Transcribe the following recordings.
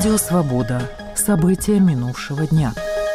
Радио «Свобода». События минувшего дня.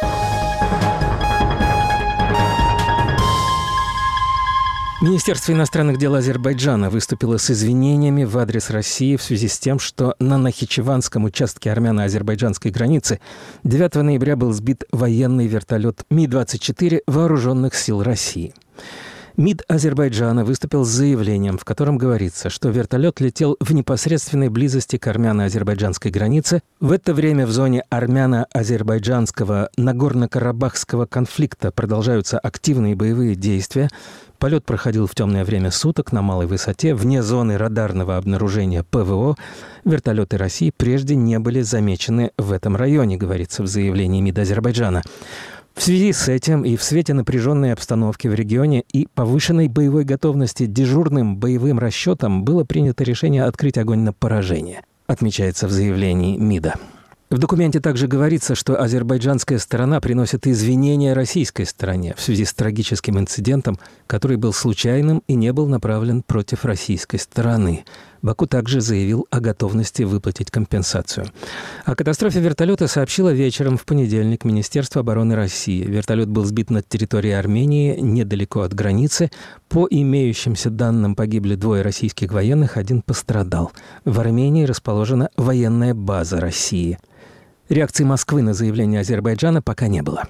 Министерство иностранных дел Азербайджана выступило с извинениями в адрес России в связи с тем, что на Нахичеванском участке армяно-азербайджанской границы 9 ноября был сбит военный вертолет Ми-24 Вооруженных сил России. МИД Азербайджана выступил с заявлением, в котором говорится, что вертолет летел в непосредственной близости к армяно-азербайджанской границе. В это время в зоне армяно-азербайджанского Нагорно-Карабахского конфликта продолжаются активные боевые действия. Полет проходил в темное время суток на малой высоте, вне зоны радарного обнаружения ПВО. Вертолеты России прежде не были замечены в этом районе, говорится в заявлении МИД Азербайджана. В связи с этим и в свете напряженной обстановки в регионе и повышенной боевой готовности дежурным боевым расчетом было принято решение открыть огонь на поражение, отмечается в заявлении МИДа. В документе также говорится, что азербайджанская сторона приносит извинения российской стороне в связи с трагическим инцидентом, который был случайным и не был направлен против российской стороны. Баку также заявил о готовности выплатить компенсацию. О катастрофе вертолета сообщило вечером в понедельник Министерство обороны России. Вертолет был сбит над территорией Армении, недалеко от границы. По имеющимся данным погибли 2 российских военных, 1 пострадал. В Армении расположена военная база России. Реакции Москвы на заявление Азербайджана пока не было.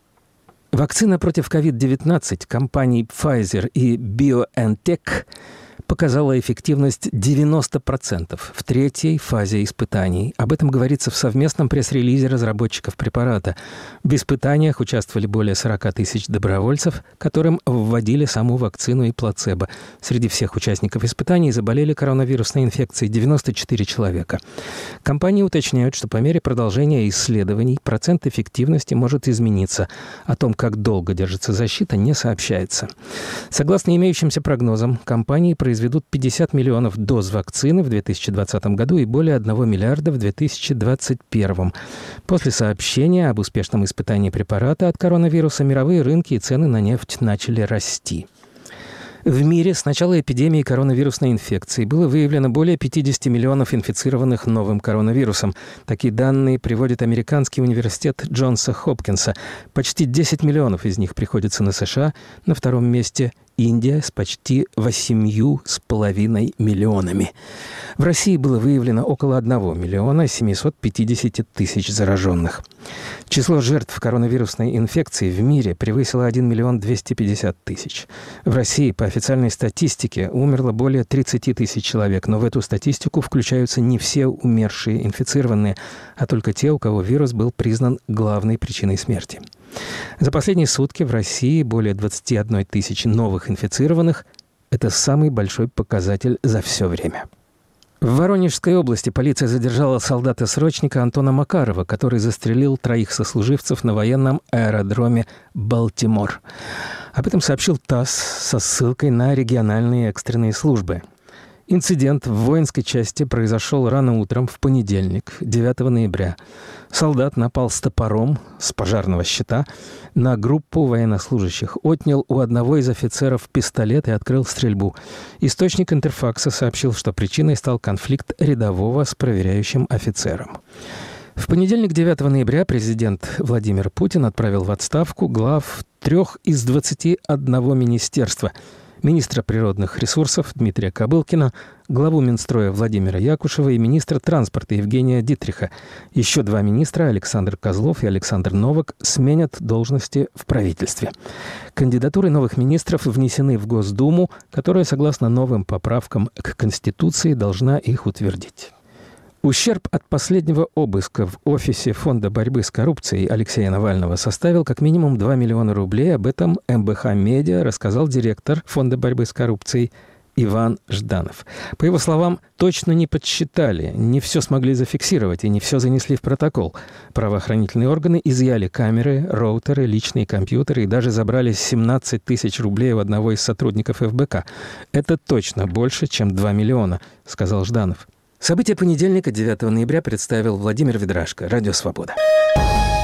Вакцина против COVID-19 компаний Pfizer и BioNTech показала эффективность 90% в 3-й фазе испытаний. Об этом говорится в совместном пресс-релизе разработчиков препарата. В испытаниях участвовали более 40 тысяч добровольцев, которым вводили саму вакцину и плацебо. Среди всех участников испытаний заболели коронавирусной инфекцией 94 человека. Компании уточняют, что по мере продолжения исследований процент эффективности может измениться. О том, как долго держится защита, не сообщается. Согласно имеющимся прогнозам, компании произведут 50 миллионов доз вакцины в 2020 году и более 1 миллиарда в 2021. После сообщения об успешном испытании препарата от коронавируса мировые рынки и цены на нефть начали расти. В мире с начала эпидемии коронавирусной инфекции было выявлено более 50 миллионов инфицированных новым коронавирусом. Такие данные приводит американский университет Джонса Хопкинса. Почти 10 миллионов из них приходится на США. На 2-м месте Индия с почти 8,5 миллионами. В России было выявлено около 1 миллиона 750 тысяч зараженных. Число жертв коронавирусной инфекции в мире превысило 1 миллион 250 тысяч. В России, по официальной статистике, умерло более 30 тысяч человек, но в эту статистику включаются не все умершие инфицированные, а только те, у кого вирус был признан главной причиной смерти. За последние сутки в России более 21 тысячи новых инфицированных. Это самый большой показатель за все время. В Воронежской области полиция задержала солдата-срочника Антона Макарова, который застрелил 3 сослуживцев на военном аэродроме Балтимор. Об этом сообщил ТАСС со ссылкой на региональные экстренные службы. Инцидент в воинской части произошел рано утром в понедельник, 9 ноября. Солдат напал с топором с пожарного щита на группу военнослужащих, отнял у одного из офицеров пистолет и открыл стрельбу. Источник Интерфакса сообщил, что причиной стал конфликт рядового с проверяющим офицером. В понедельник, 9 ноября, президент Владимир Путин отправил в отставку глав 3 из 21 министерства. Министра природных ресурсов Дмитрия Кобылкина, главу Минстроя Владимира Якушева и министра транспорта Евгения Дитриха. Еще 2 министра, Александр Козлов и Александр Новак, сменят должности в правительстве. Кандидатуры новых министров внесены в Госдуму, которая, согласно новым поправкам к Конституции, должна их утвердить. Ущерб от последнего обыска в офисе Фонда борьбы с коррупцией Алексея Навального составил как минимум 2 миллиона рублей. Об этом МБХ Медиа рассказал директор Фонда борьбы с коррупцией Иван Жданов. По его словам, точно не подсчитали, не все смогли зафиксировать и не все занесли в протокол. Правоохранительные органы изъяли камеры, роутеры, личные компьютеры и даже забрали 17 тысяч рублей у одного из сотрудников ФБК. Это точно больше, чем 2 миллиона, сказал Жданов. События понедельника, 9 ноября, представил Владимир Ведрашко, Радио «Свобода».